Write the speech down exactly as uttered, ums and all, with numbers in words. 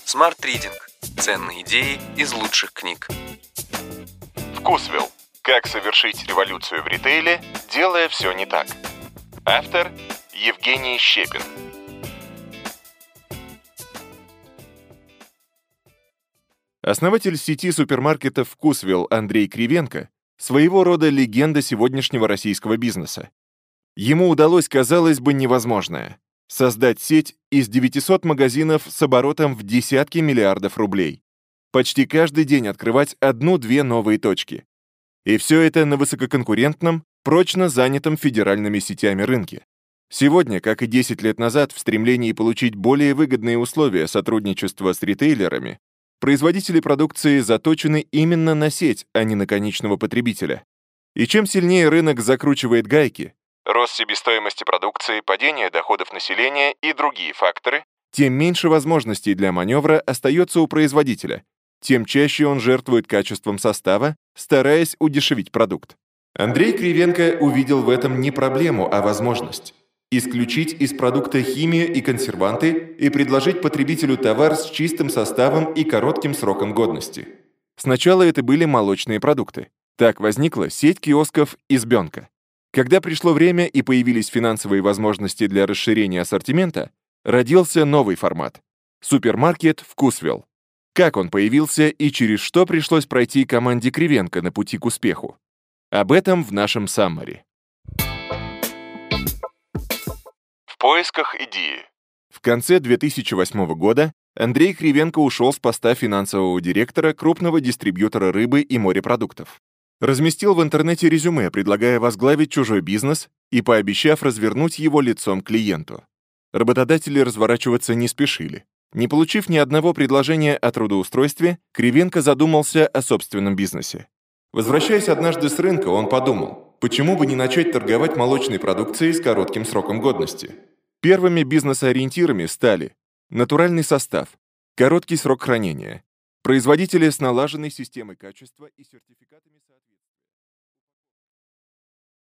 Smart Reading. Ценные идеи из лучших книг. Вкусвилл. Как совершить революцию в ритейле, делая все не так. Автор Евгений Щепин. Основатель сети супермаркетов «Вкусвилл» Андрей Кривенко – своего рода легенда сегодняшнего российского бизнеса. Ему удалось, казалось бы, невозможное – создать сеть из девятисот магазинов с оборотом в десятки миллиардов рублей. Почти каждый день открывать одну-две новые точки. И все это на высококонкурентном, прочно занятом федеральными сетями рынке. Сегодня, как и десять лет назад, в стремлении получить более выгодные условия сотрудничества с ритейлерами, производители продукции заточены именно на сеть, а не на конечного потребителя. И чем сильнее рынок закручивает гайки, рост себестоимости продукции, падение доходов населения и другие факторы, тем меньше возможностей для маневра остается у производителя, тем чаще он жертвует качеством состава, стараясь удешевить продукт. Андрей Кривенко увидел в этом не проблему, а возможность. Исключить из продукта химию и консерванты и предложить потребителю товар с чистым составом и коротким сроком годности. Сначала это были молочные продукты. Так возникла сеть киосков «Избенка». Когда пришло время и появились финансовые возможности для расширения ассортимента, родился новый формат – супермаркет «Вкусвилл». Как он появился и через что пришлось пройти команде Кривенко на пути к успеху? Об этом в нашем саммари. В поисках идеи. В конце две тысячи восьмого года Андрей Кривенко ушел с поста финансового директора крупного дистрибьютора рыбы и морепродуктов. Разместил в интернете резюме, предлагая возглавить чужой бизнес и пообещав развернуть его лицом к клиенту. Работодатели разворачиваться не спешили. Не получив ни одного предложения о трудоустройстве, Кривенко задумался о собственном бизнесе. Возвращаясь однажды с рынка, он подумал, почему бы не начать торговать молочной продукцией с коротким сроком годности. Первыми бизнес-ориентирами стали натуральный состав, короткий срок хранения, производители с налаженной системой качества и сертификатами соответствия.